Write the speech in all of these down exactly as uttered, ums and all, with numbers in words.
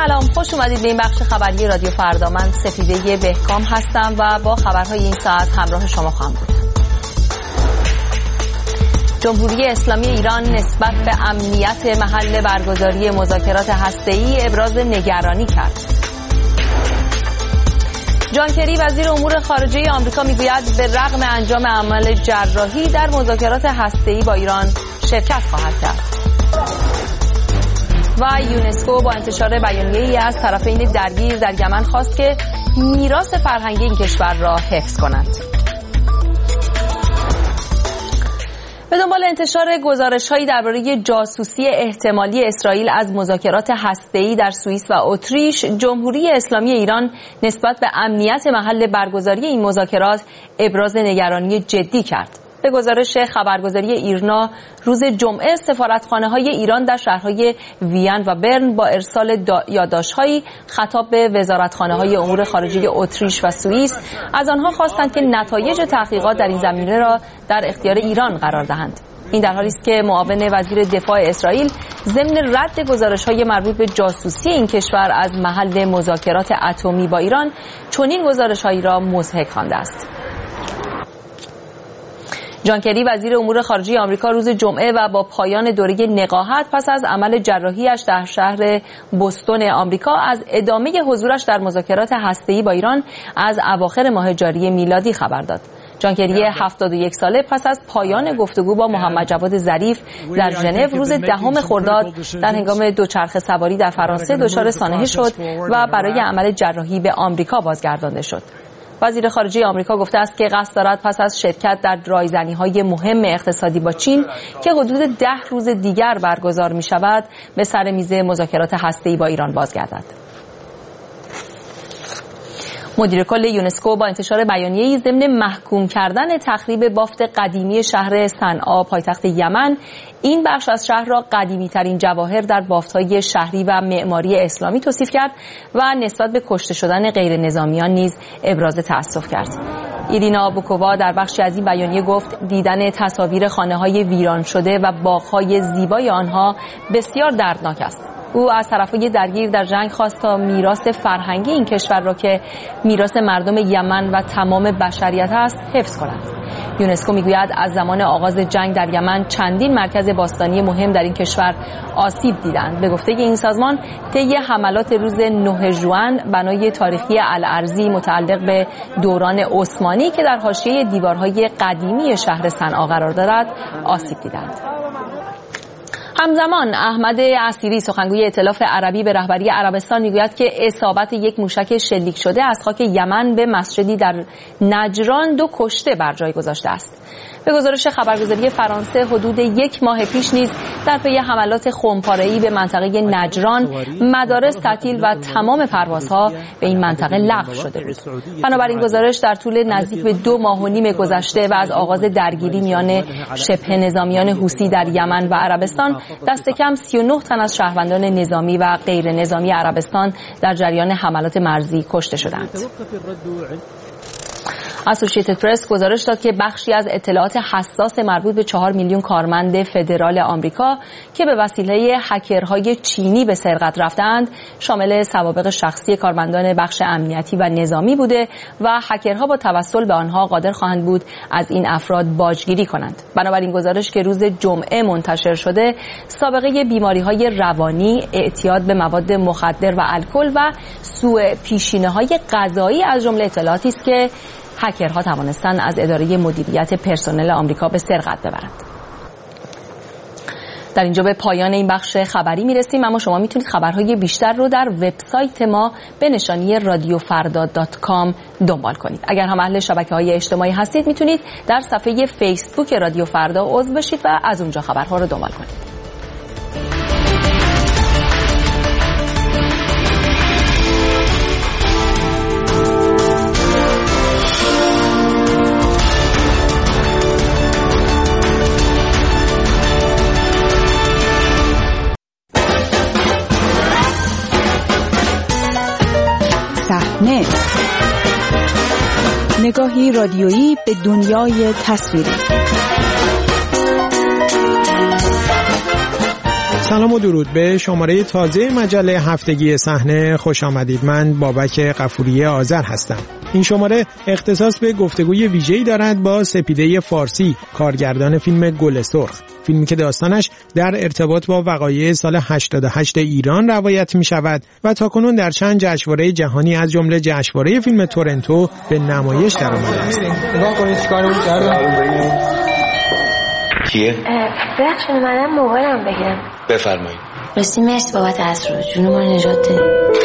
سلام، خوش اومدید به این بخش خبری رادیو فردا. من سپیده بهکام هستم و با خبرهای این ساعت همراه شما خواهم بود. جمهوری اسلامی ایران نسبت به امنیت محل برگزاری مذاکرات هسته‌ای ابراز نگرانی کرد. جان کری وزیر امور خارجه آمریکا میگوید به رغم انجام عمل جراحی در مذاکرات هسته‌ای با ایران شرکت خواهد کرد. و یونسکو با انتشار بیانیه‌ای از طرفین درگیر در یمن خواست که میراث فرهنگی این کشور را حفظ کنند. به دنبال انتشار گزارش‌هایی درباره جاسوسی احتمالی اسرائیل از مذاکرات هسته‌ای در سوئیس و اتریش، جمهوری اسلامی ایران نسبت به امنیت محل برگزاری این مذاکرات ابراز نگرانی جدی کرد. به گزارش خبرگزاری ایرنا، روز جمعه سفارتخانه‌های ایران در شهرهای وین و برن با ارسال یادداشت‌هایی خطاب به وزارتخانه‌های امور خارجه اتریش و سوئیس از آنها خواستند که نتایج تحقیقات در این زمینه را در اختیار ایران قرار دهند. این در حالی است که معاون وزیر دفاع اسرائیل ضمن رد گزارش‌های مربوط به جاسوسی این کشور از محل مذاکرات اتمی با ایران چنین گزارش‌هایی را مضحک خوانده است. جان کری وزیر امور خارجه آمریکا روز جمعه و با پایان دوره نقاهت پس از عمل جراحیش در شهر بوستون آمریکا از ادامه حضورش در مذاکرات هسته‌ای با ایران از اواخر ماه جاری میلادی خبر داد. جان کری هفتاد و یک ساله پس از پایان گفتگو با محمد جواد ظریف در ژنو روز دهم خرداد در هنگام دوچرخه سواری در فرانسه دچار سانحه شد و برای عمل جراحی به آمریکا بازگردانده شد. وزیر خارجه آمریکا گفته است که قصد دارد پس از شرکت در رایزنی‌های مهم اقتصادی با چین که حدود ده روز دیگر برگزار می‌شود به سر میز مذاکرات هسته‌ای با ایران بازگردد. مدیر کل یونسکو با انتشار بیانیه‌ای ضمن محکوم کردن تخریب بافت قدیمی شهر صنعا پایتخت یمن، این بخش از شهر را قدیمی‌ترین جواهر در بافت‌های شهری و معماری اسلامی توصیف کرد و نسبت به کشته شدن غیر نظامیان نیز ابراز تأسف کرد. ایرینا بوکووا در بخشی از این بیانیه گفت دیدن تصاویر خانه‌های ویران شده و باغ‌های زیبای آنها بسیار دردناک است. او از طرفای درگیر در جنگ خواست تا میراث فرهنگی این کشور را که میراث مردم یمن و تمام بشریت است حفظ کند. یونسکو میگوید از زمان آغاز جنگ در یمن چندین مرکز باستانی مهم در این کشور آسیب دیدند. به گفته این سازمان طی حملات روز نه ژوئن بنای تاریخی الارزی متعلق به دوران عثمانی که در حاشیه دیوارهای قدیمی شهر صنعا قرار دارد آسیب دیدند. همزمان احمد اسیری سخنگوی ائتلاف عربی به رهبری عربستان میگوید که اصابت یک موشک شلیک شده از خاک یمن به مسجدی در نجران دو کشته بر جای گذاشته است. به گزارش خبرگزاری فرانسه حدود یک ماه پیش نیز در پی حملات خمپاره‌ای به منطقه نجران مدارس تعطیل و تمام پروازها به این منطقه لغو شده بود. بنابراین گزارش در طول نزدیک به دو ماه و نیم گذشته و از آغاز درگیری میان شبه نظامیان حوثی در یمن و عربستان دست کم سی و نه تن از شهروندان نظامی و غیر نظامی عربستان در جریان حملات مرزی کشته شدند. اسوسییتد پرس گزارش داد که بخشی از اطلاعات حساس مربوط به چهار میلیون کارمند فدرال آمریکا که به وسیله هکرهای چینی به سرقت رفتند شامل سوابق شخصی کارمندان بخش امنیتی و نظامی بوده و هکرها با توسل به آنها قادر خواهند بود از این افراد باجگیری کنند. بنابراین گزارش که روز جمعه منتشر شده سابقه بیماری‌های روانی، اعتیاد به مواد مخدر و الکل و سوء پیشینه‌های غذایی از جمله اطلاعاتی است که هکرها توانستند از اداره مدیریت پرسنل آمریکا به سرقت ببرند. در اینجا به پایان این بخش خبری میرسیم، اما شما میتونید خبرهای بیشتر رو در وبسایت ما به نشانی رادیو فردا دات کام دنبال کنید. اگر هم اهل شبکه‌های اجتماعی هستید میتونید در صفحه فیسبوک رادیو فردا عضو بشید و از اونجا خبرها رو دنبال کنید. نگاهی رادیویی به دنیای تصویری. سلام و درود به شماره تازه مجله هفتگی صحنه خوش آمدید. من بابک غفوری آذر هستم. این شماره اختصاص به گفتگوی ویژه‌ای دارد با سپیده فارسی، کارگردان فیلم گل سرخ، فیلمی که داستانش در ارتباط با وقایع سال هشتاد و هشت ایران روایت می شود و تاکنون در چند جشنواره جهانی از جمله جشنواره فیلم تورنتو به نمایش درآمده است. نگاه کنید چیکار می‌کردم. کیه؟ بخش منم موبایلم بگیرم. بفرمایید. راستی مرسی بابت اصرار جون ما نجات دادی.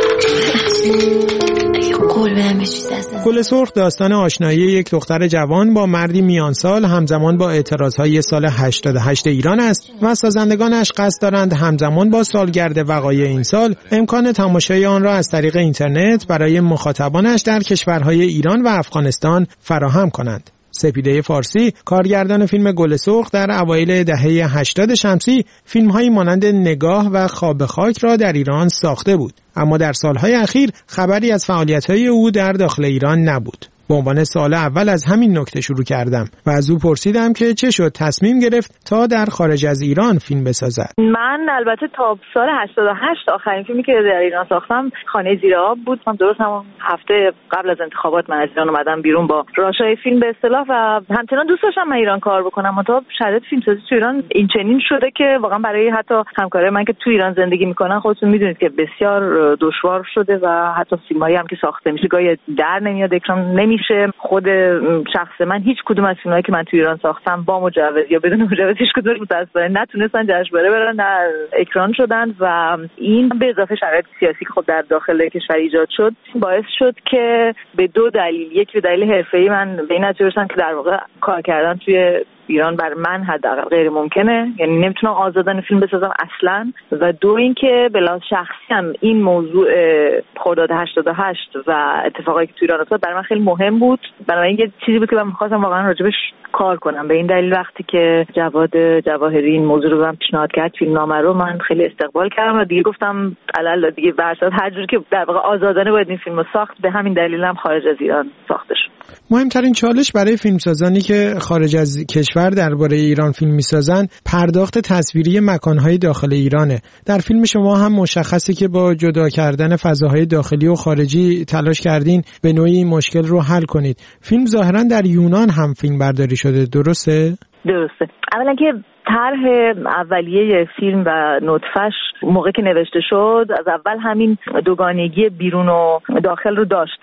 قول بدم به چیز دست. گل سرخ داستان آشنایی یک دختر جوان با مردی میانسال همزمان با اعتراضهای سال هشتاد و هشت ایران است و سازندگانش قصد دارند همزمان با سالگرد وقایع این سال امکان تماشای آن را از طریق اینترنت برای مخاطبانش در کشورهای ایران و افغانستان فراهم کنند. سپیده فارسی، کارگردان فیلم گل سرخ، در اوایل دهه هشتاد شمسی فیلم‌هایی مانند نگاه و خواب خاک را در ایران ساخته بود، اما در سالهای اخیر خبری از فعالیت‌های او در داخل ایران نبود. به عنوان سوال اول از همین نکته شروع کردم و از او پرسیدم که چه شد تصمیم گرفت تا در خارج از ایران فیلم بسازد. من البته تا سال هشتاد و هشت آخرین فیلمی که در ایران ساختم خانه زیر آب بود. من درست همون هفته قبل از انتخابات من از ایران اومدم بیرون با راشای فیلم به اصطلاح و همچنان دوست داشتم من ایران کار بکنم، منتها شرایط فیلمسازی تو ایران این چنین شده که واقعا برای حتی همکارای من که تو ایران زندگی میکنن خودتون میدونید که بسیار دشوار شده و حتی فیلمایی هم که ساخته میشه گاهی در نمیاد، اکران نمیشه. خود شخص من هیچ کدوم از فیلمایی که من تو ایران ساختم با مجوز یا بدون مجوز هیچ کدومش متأسفانه نتونستن جشنواره برن، نه اکران شدن و این به اضافه شرایط سیاسی که خب در داخل کشور ایجاد شد باعث شد که به دو دلیل، یک به دلیل حرفه‌ای من به این نتیجه رسیدم که در واقع کار کردن توی ایران بر من حداقل غیر ممکنه، یعنی نمیتونم آزادانه فیلم بسازم اصلا، و دو اینکه به لحاظ شخصی هم این موضوع خرداد هشتاد و هشت و اتفاقایی که تو ایران افتاد برای من خیلی مهم بود. برای این یه چیزی بود که من می‌خواستم واقعا راجبش کار کنم. به این دلیل وقتی که جواد جواهری این موضوع رو من پیشنهاد کرد فیلمنامه رو، من خیلی استقبال کردم و دیگه گفتم علل دیگه برسات هر جوری که در واقع آزادانه باید این فیلمو ساخت، به همین دلیل هم خارج از ایران ساخته شد. مهمترین چالش برای فیلمسازانی که خارج از کشور درباره ایران فیلم میسازن پرداخت تصویری مکانهای داخل ایرانه. در فیلم شما هم مشخصه که با جدا کردن فضاهای داخلی و خارجی تلاش کردین به نوعی مشکل رو حل کنید. فیلم ظاهرا در یونان هم فیلم برداری شده، درسته؟ درسته. اولا که طرح اولیه فیلم و نطفش موقع که نوشته شد از اول همین دوگانگی بیرون و داخل رو داشت،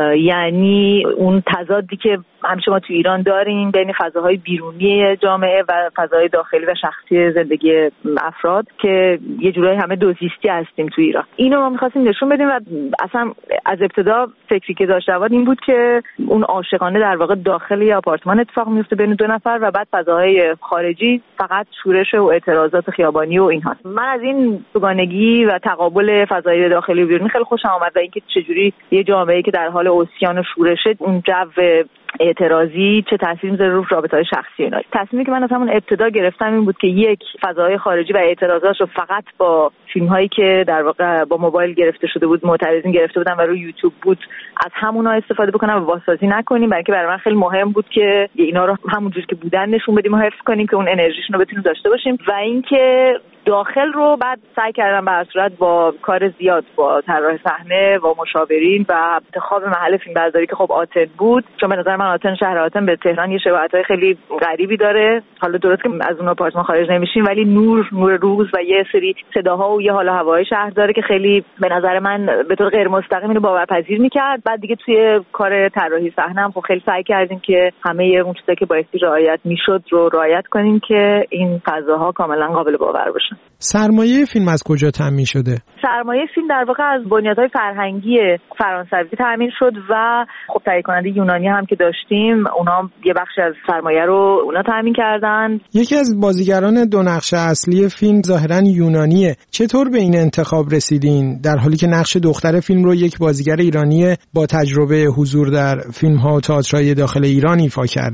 یعنی اون تضادی که همیشه ما تو ایران داریم بین فضاهای بیرونی جامعه و فضاهای داخلی و شخصی زندگی افراد که یه جورایی همه دوزیستی هستیم تو ایران. اینو ما می‌خواستیم نشون بدیم و اصلا از ابتدا فکری که داشت جواد این بود که اون عاشقانه در واقع داخل یه آپارتمان اتفاق میفته بین دو نفر و بعد فضاهای خارجی فقط شورش و اعتراضات خیابانی و اینها. من از این دوگانگی و تقابل فضای داخلی و بیرونی خیلی خوشم اومد و اینکه چجوری یه جامعه‌ای که در حال عصیان و شورشه اون جو اعتراضی چه تأثیری میذاره رو رابطه‌های شخصی اینا. تصمیمی که من از همون ابتدا گرفتم این بود که یک، فضاهای خارجی و اعتراضات رو فقط با فیلم‌هایی که در واقع با موبایل گرفته شده بود، معترضین گرفته بودن و روی یوتیوب بود، از همونها استفاده بکنم و بازسازی نکنیم، برای اینکه برای من خیلی مهم بود که اینا رو همونجوری که بودن نشون بدیم و حفظ کنیم که اون انرژیشون رو بتونیم داشته باشیم. و اینکه داخل رو بعد سعی کردم به هر صورت با کار زیاد با طراح صحنه و مشاورین و انتخاب محل فیلمبرداری که خب آتن بود، چون به نظر من آتن شهر آتن به تهران یه شباهت‌های خیلی غریبی داره. حالا درست که از اون آپارتمان خارج نمیشیم ولی نور نور روز و یه سری صداها و یه حال و هوای شهر داره که خیلی به نظر من به طور غیر مستقیم اینو باورپذیر می‌کرد. بعد دیگه توی کار طراحی صحنه هم خب خیلی سعی کردیم که همه اون چیزایی که بایستی رعایت میشد رو رعایت کنیم که این فضاها کاملا قابل باور باشن. سرمایه فیلم از کجا تامین شده؟ سرمایه فیلم در واقع از بنیادهای فرهنگی فرانسوی تامین شد و خب تهیه کننده یونانی هم که داشتیم اونا یه بخشی از سرمایه رو اونا تامین کردن. یکی از بازیگران دو نقش اصلی فیلم ظاهرا یونانیه. چطور به این انتخاب رسیدین در حالی که نقش دختر فیلم رو یک بازیگر ایرانی با تجربه حضور در فیلم‌ها و تئاترهای داخل ایران ایفا کرده؟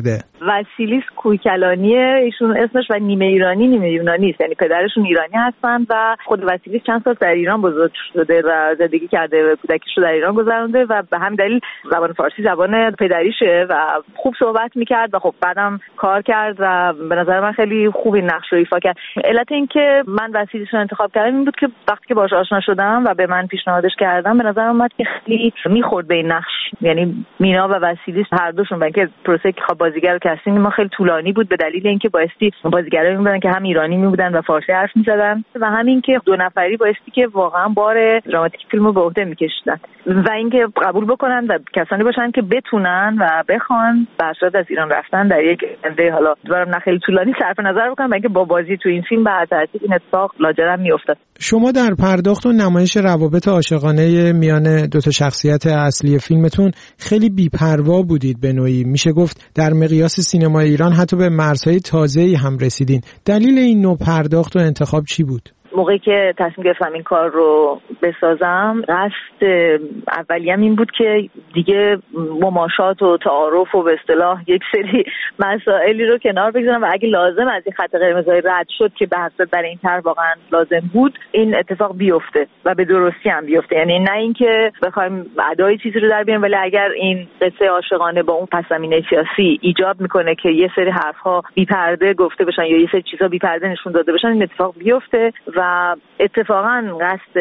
وسیلیس کویکلانیه ایشون اسمش و نیمه ایرانی نیمه یونانی است، یعنی پدرشون ایرانی هستن و خود وسیلیس چند سال در ایران بزرگ شده و زندگی کرده و کودکیش رو در ایران گذرونده و به همین دلیل زبان فارسی زبان پدریشه و خوب صحبت میکرد و خب بعدم کار کرد و به نظر من خیلی خوب این نقش رو ایفا کرد. علت این که من وسیلیس رو انتخاب کردم این بود که وقتی که باهاش آشنا شدم و به من پیشنهادش کردم به نظر اومد که خیلی میخورد به این نقش، یعنی مینا و وسیلیس هر دوشون با اینکه پروسه که بازیگر کاستینگ ما خیلی طولانی بود به دلیل اینکه بایستی بازیگرایی بودن که هم ایرانی می بودن و فارسی حرف می‌زدن و همین که دو نفری بایستی که واقعا بار دراماتیک فیلمو به عهده می‌کشیدن و اینکه قبول بکنن و کسانی باشن که بتونن و بخوان بعد از ایران رفتن در یک انده حالا دوباره نه خیلی طولانی صرف نظر بکنن و اینکه با بازی تو این فیلم به ترتیب این اتفاق لاجرم میافتاد. شما در پرداخت و نمایش روابط عاشقانه میان دو تا شخصیت اصلی فیلمتون خیلی بی‌پروا بودید به نوعی، میشه گفت در مقیاس سینما ایران حتی به مرزهای تازه‌ای هم رسیدین. دلیل این نوع پرداخت و انتخاب چی بود؟ موقعی که تصمیم گرفتم این کار رو بسازم قصد اولیم این بود که دیگه مماشات و تعارف و به اصطلاح یک سری مسائلی رو کنار بگذارم و اگه لازم از این خط قرمزهای رد شد که به حسب برای این طرح واقعا لازم بود این اتفاق بیفته و به درستی هم بیفته، یعنی نه اینکه بخوایم ادای چیزی رو در بیاریم ولی اگر این قصه عاشقانه با اون پس‌زمینه سیاسی ایجاب میکنه که یه سری حرف‌ها بی‌پرده گفته بشن یا یه سری چیزا بی‌پرده نشون داده بشن این اتفاق بیفته و و اتفاقا قصد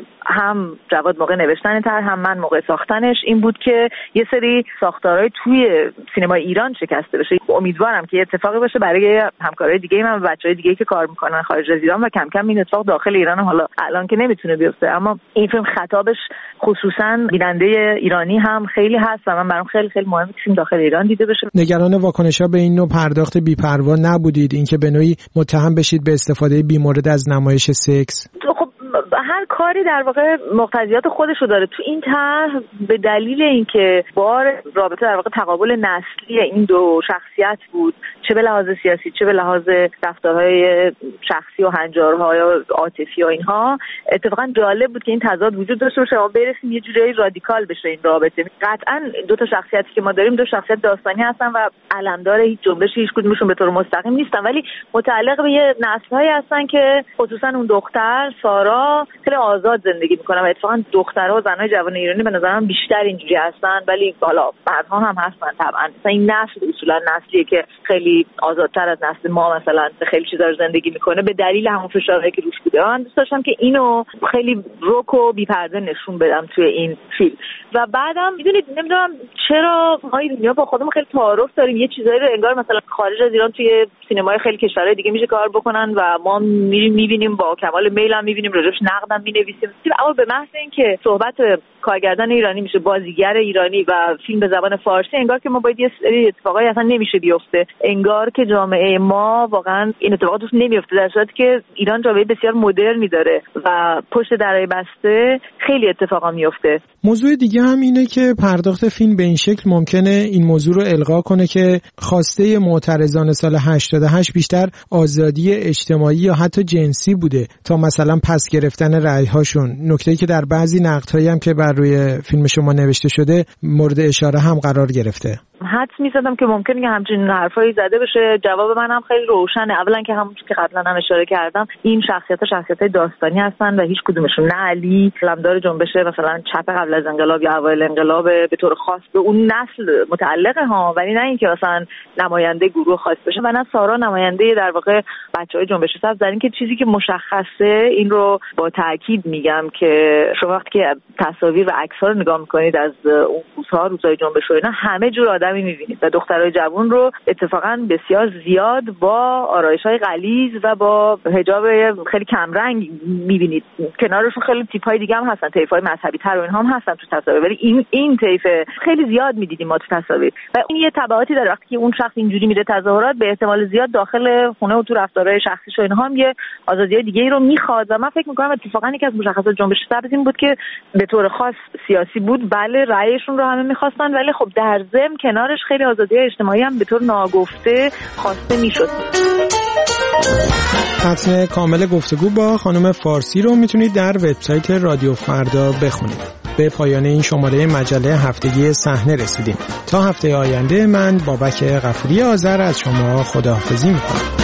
هم جواد موقع نوشتن طرح هم من موقع ساختنش این بود که یه سری ساختارهای توی سینمای ایران شکسته بشه. امیدوارم که اتفاقی باشه برای همکارای دیگه من و بچهای دیگه که کار میکنن خارج از ایران و کم کم این اتفاق داخل ایران هم حالا الان که نمیتونه بیفته اما این فیلم خطابش خصوصا بیننده ایرانی هم خیلی هست و من برام خیلی خیلی مهمه که فیلم داخل ایران دیده بشه. نگران واکنش‌ها به این نوع پرداخت بی‌پروا نبودید، اینکه به نوعی متهم بشید به استفاده بی‌مورد از نمایش سکس؟ خب هر کاری در واقع مقتضیات خودشو داره. تو این طرح به دلیل اینکه بار رابطه در واقع تقابل نسلی این دو شخصیت بود، چه به لحاظ سیاسی چه به لحاظ رفتارهای شخصی و هنجارهای عاطفی و اینها، اتفاقا جالب بود که این تضاد وجود داشته باشه و برسیم یه جوری رادیکال بشه این رابطه. قطعا دو تا شخصیتی که ما داریم دو شخصیت داستانی هستن و علمدار هیچ جنبشی هیچ کدومشون به طور مستقیم نیستن ولی متعلق به یه نسل‌هایی هستن که خصوصا اون دختر سارا خیلی آزاد زندگی میکنن و اتفاقا دخترها و زنای جوان ایرانی به نظرم بیشتر اینجوری هستن ولی حالا مردها هم هستن طبعا. مثلا این نسل اصولا نسلیه که خیلی آزادتر از نسل ما مثلا خیلی چیزا رو زندگی میکنه به دلیل همون فشارهایی که روش بوده. من دوست داشتم که اینو خیلی رک و بی‌پرده نشون بدم توی این فیلم و بعدم میدونید نمیدونم چرا ما ایرانی‌ها با خودمون خیلی تعارف داریم یه چیزایی رو انگار مثلا خارج از ایران توی سینمای خیلی کشورهای دیگه میشه کار بکنن و ما میریم میبینیم با کمال میل هم میبینیم راجعش نقدم مینویسیم اما به محض اینکه صحبت کارگردان ایرانی میشه بازیگر ایرانی و فیلم به زبان فارسی انگار که ما باید یه سری اتفاقایی اصلا نمیشه بیفته، انگار که جامعه ما واقعا این اتفاقات توش نمیفته در صورتی که ایران جامعه بسیار مدرنی داره و پشت درای بسته خیلی اتفاقا میفته. موضوع دیگه هم اینه که پرداخت فیلم به این شکل ممکنه این موضوع رو الغا کنه که خواسته معترضان سال هشتاد و هشت بیشتر آزادی اجتماعی یا حتی جنسی بوده تا مثلا پس گرفتن رأی‌هاشون، نکته‌ای که در بعضی نقدهایی هم که بر روی فیلم شما نوشته شده مورد اشاره هم قرار گرفته. حدس می‌زدم که ممکنه که همچین حرفایی زده بشه. جواب من هم خیلی روشنه. اولا که همونجوری که قبلا هم اشاره کردم این شخصیت‌ها شخصیت‌های داستانی هستن و هیچ کدومشون نه علی علمدار جنبش مثلا چپ قبل از انقلاب یا اوایل انقلاب به طور خاص به اون نسل متعلقه ها ولی نه اینکه مثلا نماینده گروه خاص بشه و نه سارا نماینده در واقع بچه‌های جنبش سبز. در این که چیزی که مشخصه این رو با تاکید میگم که شما وقتی که تصاویر و عکس‌ها رو نگاه می‌کنید از اون روزها روزهای جنبش و اینا همه جور آدمی می‌بینید و دخترای جوان رو اتفاقا بسیار زیاد با آرایش‌های غلیظ و با حجاب خیلی کمرنگ می‌بینید. کنارشون خیلی تیپ‌های دیگه هم هستن، طیف‌های مذهبی‌تر و اینها هم هستن تو تصاویر ولی این این طیف خیلی زیاد می‌دیدیم ما تو تصاویر و این یه تبعاتی داره. وقتی که اون شخص اینجوری میره تظاهرات به احتمال زیاد داخل خونه و تو رفتارهای شخصیش و اینها هم یه آزادی دیگه‌ای رو می‌خواد و من فکر می‌کنم اتفاقا یکی از مشخصات جنبش سبز این بود که به طور خاص سیاسی بود، بله رأیشون رو همه می‌خواستن ولی خب در ضمن کنارش خیلی آزادی اجتماعی هم به طور ناگفته خواسته می‌شد. متن کامل گفتگو با خانم فارسی رو میتونید در وبسایت رادیو فردا بخونید. به پایان این شماره مجله هفتگی صحنه رسیدیم. تا هفته آینده من بابک غفوری آذر از شما خداحافظی می‌کنم.